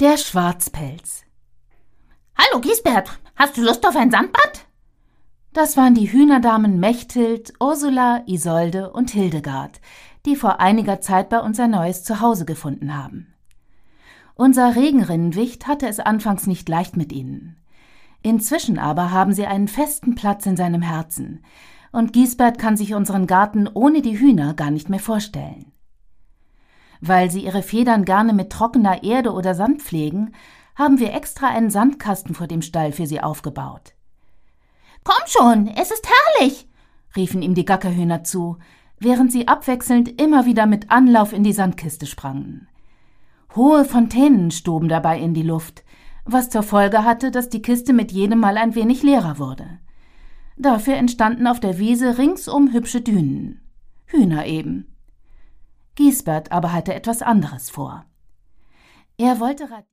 Der Schwarzpelz. »Hallo Giesbert, hast du Lust auf ein Sandbad?« Das waren die Hühnerdamen Mechthild, Ursula, Isolde und Hildegard, die vor einiger Zeit bei uns ein neues Zuhause gefunden haben. Unser Regenrinnenwicht hatte es anfangs nicht leicht mit ihnen. Inzwischen aber haben sie einen festen Platz in seinem Herzen, und Giesbert kann sich unseren Garten ohne die Hühner gar nicht mehr vorstellen. Weil sie ihre Federn gerne mit trockener Erde oder Sand pflegen, haben wir extra einen Sandkasten vor dem Stall für sie aufgebaut. »Komm schon, es ist herrlich«, riefen ihm die Gackerhühner zu, während sie abwechselnd immer wieder mit Anlauf in die Sandkiste sprangen. Hohe Fontänen stoben dabei in die Luft, was zur Folge hatte, dass die Kiste mit jedem Mal ein wenig leerer wurde. Dafür entstanden auf der Wiese ringsum hübsche Dünen. Hühner eben. Giesbert aber hatte etwas anderes vor. Er wollte